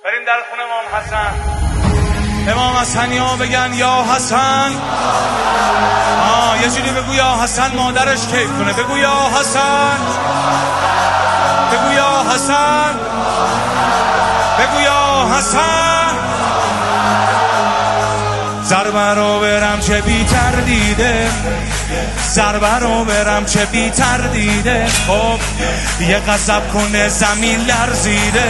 بریم در خونه امام حسن. امام حسنی ها بگن یا حسن. یه جوری بگو یا حسن مادرش کیف کنه. بگو یا حسن، بگو یا حسن، بگو یا حسن. ضربه رو برم چه بی تردیده، ضربه رو برم چه بی تردیده. خب یه غضب کنه زمین لرزیده،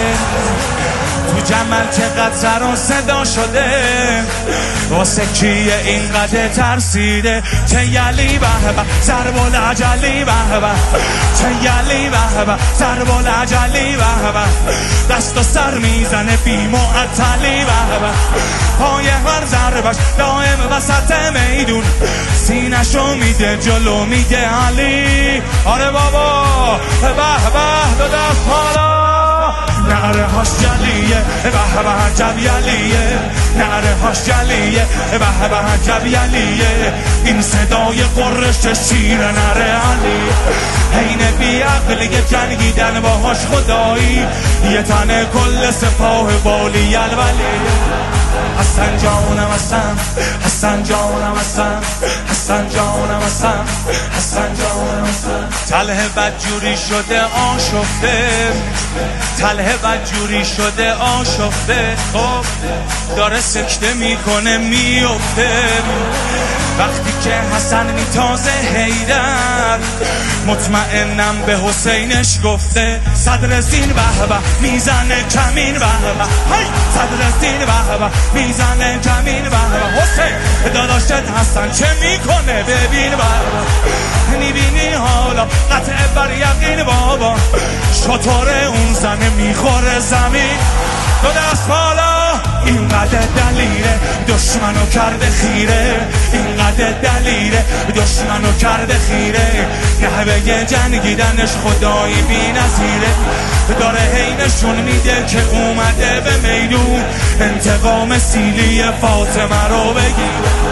تو جمل چقدر سر و صدا شده، واسه کیه اینقدر ترسیده. چه یلی به به ضرب العجلی به به، چه یلی به به ضرب العجلی به به. دست و سر میزنه بی معطلی به به، پای هر ضربش دائم وسط میدون، سینشو میده جلو میگه علی. آره بابا به به دو دست بالا، نعره هاش جلیه به به عجب یلیه، نعره هاش جلیه به به عجب یلیه. این صدای قرش شیر نعره علی، حین بی عقلی جنگیدن باهاش خدایی، یه تنه کل سپاه والی الولی. حسن جانم حسن، حسن جانم حسن، حسن جانم حسن، حسن جانم حسن. طلحه بدجوری شده آشفته، طلحه بدجوری شده آشفته. خب داره سکته میکنه میفته، وقتی که حسن میتازه حیدر، مطمئنم به حسینش گفته. صدر زین به به میزنه کمین به به، صدر زین به به میزنه کمین به به. حسین داداشت حسن چه میکنه ببین به به، میبینی حالا قطع بر یقین بابا، شطور اون زنه میخوره زمین. دو دست بالا، اینقدر دلیره دشمنو کرده خیره، اینقدر دلیره دشمنو کرده خیره. نحوه جنگیدنش خدایی بی نظیره، داره هی نشون میده که اومده به میدون، انتقام سیلی فاطمه رو بگیره.